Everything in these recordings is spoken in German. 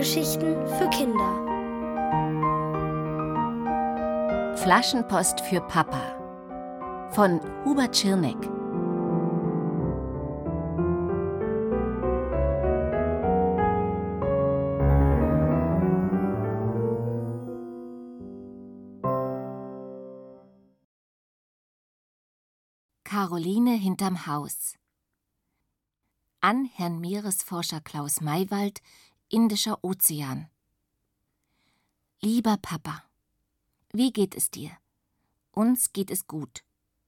Hörgeschichten für Kinder. Flaschenpost für Papa von Hubert Schirneck. Caroline hinterm Haus. An Herrn Meeresforscher Klaus Maywald, Indischer Ozean. Lieber Papa, wie geht es dir? Uns geht es gut.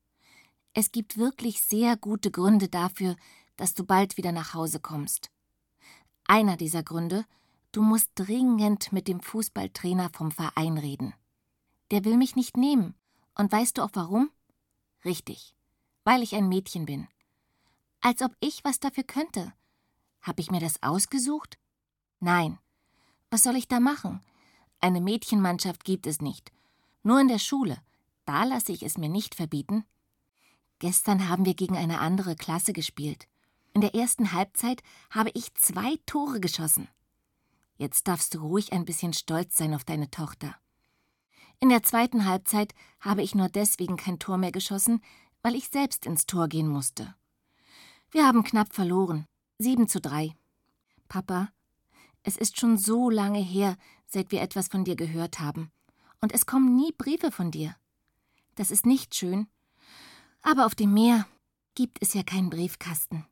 Es gibt wirklich sehr gute Gründe dafür, dass du bald wieder nach Hause kommst. Einer dieser Gründe: du musst dringend mit dem Fußballtrainer vom Verein reden. Der will mich nicht nehmen. Und weißt du auch warum? Richtig, weil ich ein Mädchen bin. Als ob ich was dafür könnte. Habe ich mir das ausgesucht? Nein. Was soll ich da machen? Eine Mädchenmannschaft gibt es nicht. Nur in der Schule. Da lasse ich es mir nicht verbieten. Gestern haben wir gegen eine andere Klasse gespielt. In der ersten Halbzeit habe ich 2 Tore geschossen. Jetzt darfst du ruhig ein bisschen stolz sein auf deine Tochter. In der zweiten Halbzeit habe ich nur deswegen kein Tor mehr geschossen, weil ich selbst ins Tor gehen musste. Wir haben knapp verloren. 7:3. Papa, es ist schon so lange her, seit wir etwas von dir gehört haben. Und es kommen nie Briefe von dir. Das ist nicht schön. Aber auf dem Meer gibt es ja keinen Briefkasten.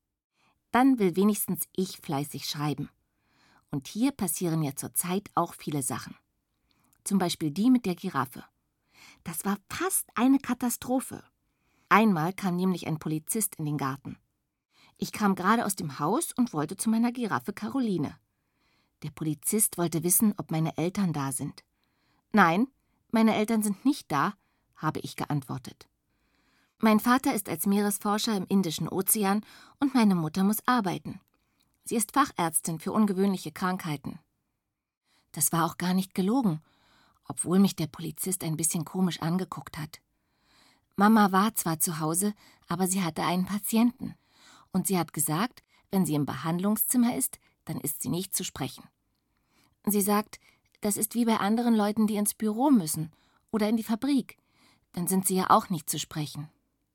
Dann will wenigstens ich fleißig schreiben. Und hier passieren ja zurzeit auch viele Sachen. Zum Beispiel die mit der Giraffe. Das war fast eine Katastrophe. Einmal kam nämlich ein Polizist in den Garten. Ich kam gerade aus dem Haus und wollte zu meiner Giraffe Caroline. Der Polizist wollte wissen, ob meine Eltern da sind. Nein, meine Eltern sind nicht da, habe ich geantwortet. Mein Vater ist als Meeresforscher im Indischen Ozean und meine Mutter muss arbeiten. Sie ist Fachärztin für ungewöhnliche Krankheiten. Das war auch gar nicht gelogen, obwohl mich der Polizist ein bisschen komisch angeguckt hat. Mama war zwar zu Hause, aber sie hatte einen Patienten. Und sie hat gesagt, wenn sie im Behandlungszimmer ist, dann ist sie nicht zu sprechen. Sie sagt, das ist wie bei anderen Leuten, die ins Büro müssen oder in die Fabrik. Dann sind sie ja auch nicht zu sprechen.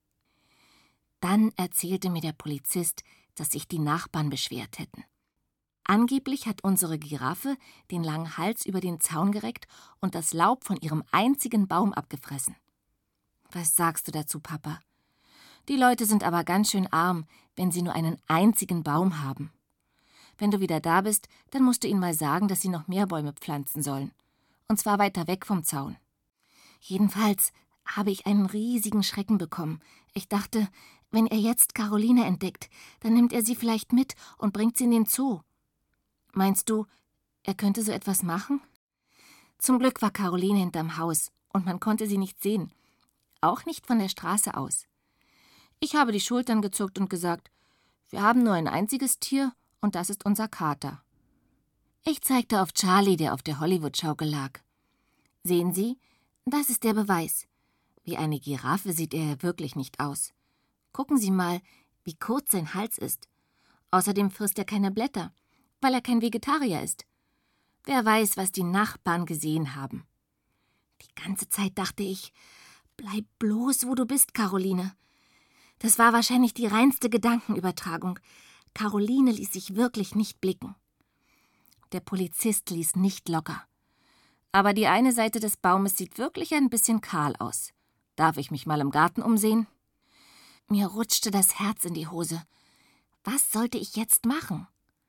Dann erzählte mir der Polizist, dass sich die Nachbarn beschwert hätten. Angeblich hat unsere Giraffe den langen Hals über den Zaun gereckt und das Laub von ihrem einzigen Baum abgefressen. Was sagst du dazu, Papa? Die Leute sind aber ganz schön arm, wenn sie nur einen einzigen Baum haben. Wenn du wieder da bist, dann musst du ihnen mal sagen, dass sie noch mehr Bäume pflanzen sollen. Und zwar weiter weg vom Zaun. Jedenfalls habe ich einen riesigen Schrecken bekommen. Ich dachte, wenn er jetzt Caroline entdeckt, dann nimmt er sie vielleicht mit und bringt sie in den Zoo. Meinst du, er könnte so etwas machen? Zum Glück war Caroline hinterm Haus und man konnte sie nicht sehen. Auch nicht von der Straße aus. Ich habe die Schultern gezuckt und gesagt, wir haben nur ein einziges Tier und das ist unser Kater. Ich zeigte auf Charlie, der auf der Hollywood-Schaukel lag. Sehen Sie, das ist der Beweis. Wie eine Giraffe sieht er ja wirklich nicht aus. Gucken Sie mal, wie kurz sein Hals ist. Außerdem frisst er keine Blätter, weil er kein Vegetarier ist. Wer weiß, was die Nachbarn gesehen haben. Die ganze Zeit dachte ich, bleib bloß, wo du bist, Caroline. Das war wahrscheinlich die reinste Gedankenübertragung. Caroline ließ sich wirklich nicht blicken. Der Polizist ließ nicht locker. Aber die eine Seite des Baumes sieht wirklich ein bisschen kahl aus. Darf ich mich mal im Garten umsehen? Mir rutschte das Herz in die Hose. Was sollte ich jetzt machen?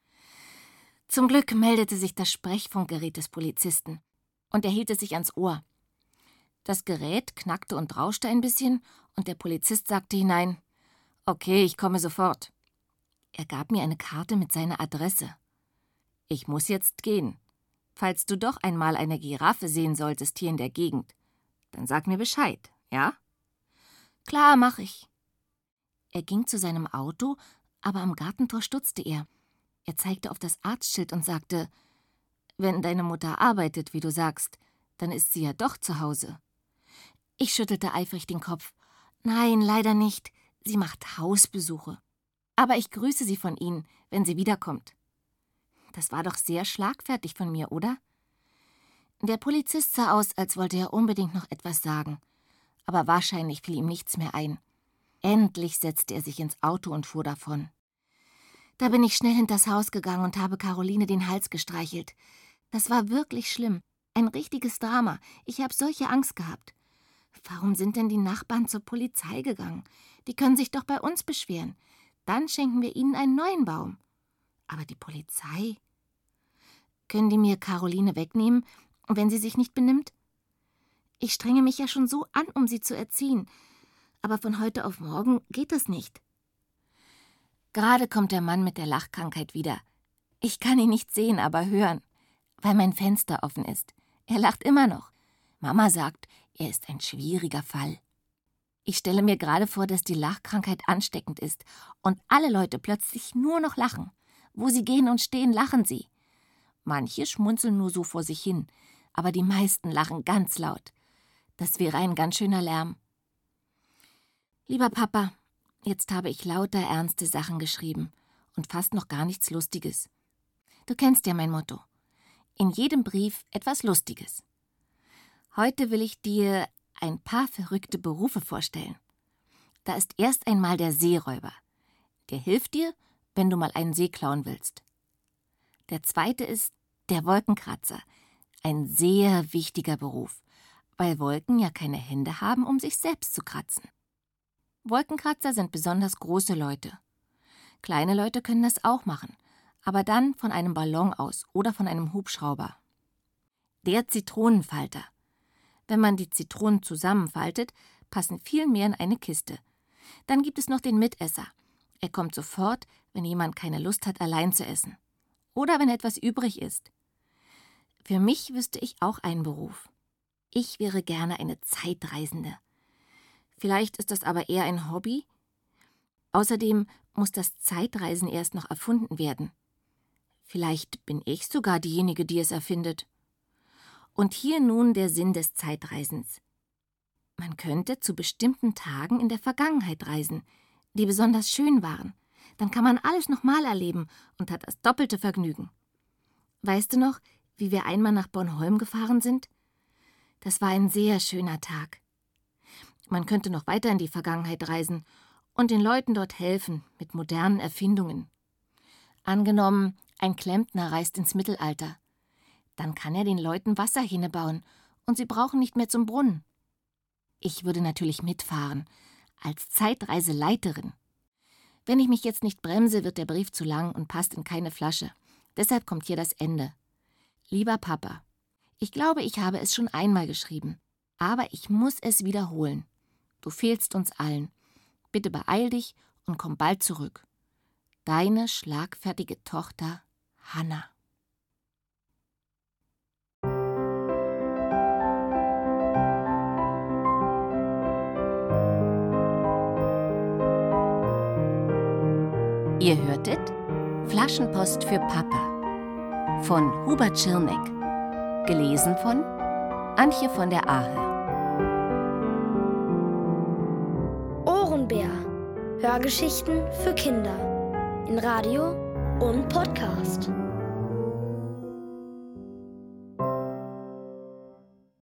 Zum Glück meldete sich das Sprechfunkgerät des Polizisten und er hielt es sich ans Ohr. Das Gerät knackte und rauschte ein bisschen und der Polizist sagte hinein, »Okay, ich komme sofort.« Er gab mir eine Karte mit seiner Adresse. »Ich muss jetzt gehen. Falls du doch einmal eine Giraffe sehen solltest hier in der Gegend, dann sag mir Bescheid, ja?« »Klar, mach ich.« Er ging zu seinem Auto, aber am Gartentor stutzte er. Er zeigte auf das Arztschild und sagte, »Wenn deine Mutter arbeitet, wie du sagst, dann ist sie ja doch zu Hause.« Ich schüttelte eifrig den Kopf. »Nein, leider nicht. Sie macht Hausbesuche. Aber ich grüße sie von Ihnen, wenn sie wiederkommt.« Das war doch sehr schlagfertig von mir, oder? Der Polizist sah aus, als wollte er unbedingt noch etwas sagen. Aber wahrscheinlich fiel ihm nichts mehr ein. Endlich setzte er sich ins Auto und fuhr davon. Da bin ich schnell hinters Haus gegangen und habe Caroline den Hals gestreichelt. Das war wirklich schlimm. Ein richtiges Drama. Ich habe solche Angst gehabt. Warum sind denn die Nachbarn zur Polizei gegangen? Die können sich doch bei uns beschweren. Dann schenken wir ihnen einen neuen Baum. Aber die Polizei? Können die mir Caroline wegnehmen, wenn sie sich nicht benimmt? Ich strenge mich ja schon so an, um sie zu erziehen. Aber von heute auf morgen geht das nicht. Gerade kommt der Mann mit der Lachkrankheit wieder. Ich kann ihn nicht sehen, aber hören, weil mein Fenster offen ist. Er lacht immer noch. Mama sagt, er ist ein schwieriger Fall. Ich stelle mir gerade vor, dass die Lachkrankheit ansteckend ist und alle Leute plötzlich nur noch lachen. Wo sie gehen und stehen, lachen sie. Manche schmunzeln nur so vor sich hin, aber die meisten lachen ganz laut. Das wäre ein ganz schöner Lärm. Lieber Papa, jetzt habe ich lauter ernste Sachen geschrieben und fast noch gar nichts Lustiges. Du kennst ja mein Motto. In jedem Brief etwas Lustiges. Heute will ich dir ein paar verrückte Berufe vorstellen. Da ist erst einmal der Seeräuber. Der hilft dir, wenn du mal einen See klauen willst. Der zweite ist der Wolkenkratzer. Ein sehr wichtiger Beruf, weil Wolken ja keine Hände haben, um sich selbst zu kratzen. Wolkenkratzer sind besonders große Leute. Kleine Leute können das auch machen, aber dann von einem Ballon aus oder von einem Hubschrauber. Der Zitronenfalter. Wenn man die Zitronen zusammenfaltet, passen viel mehr in eine Kiste. Dann gibt es noch den Mitesser. Er kommt sofort, wenn jemand keine Lust hat, allein zu essen. Oder wenn etwas übrig ist. Für mich wüsste ich auch einen Beruf. Ich wäre gerne eine Zeitreisende. Vielleicht ist das aber eher ein Hobby. Außerdem muss das Zeitreisen erst noch erfunden werden. Vielleicht bin ich sogar diejenige, die es erfindet. Und hier nun der Sinn des Zeitreisens. Man könnte zu bestimmten Tagen in der Vergangenheit reisen, die besonders schön waren. Dann kann man alles nochmal erleben und hat das doppelte Vergnügen. Weißt du noch, wie wir einmal nach Bornholm gefahren sind? Das war ein sehr schöner Tag. Man könnte noch weiter in die Vergangenheit reisen und den Leuten dort helfen mit modernen Erfindungen. Angenommen, ein Klempner reist ins Mittelalter. Dann kann er den Leuten Wasserhähne bauen und sie brauchen nicht mehr zum Brunnen. Ich würde natürlich mitfahren, als Zeitreiseleiterin. Wenn ich mich jetzt nicht bremse, wird der Brief zu lang und passt in keine Flasche. Deshalb kommt hier das Ende. Lieber Papa, ich glaube, ich habe es schon einmal geschrieben, aber ich muss es wiederholen. Du fehlst uns allen. Bitte beeil dich und komm bald zurück. Deine schlagfertige Tochter Hanna. Ihr hörtet Flaschenpost für Papa von Hubert Schirneck. Gelesen von Antje von der Ahe. Ohrenbär. Hörgeschichten für Kinder. In Radio und Podcast.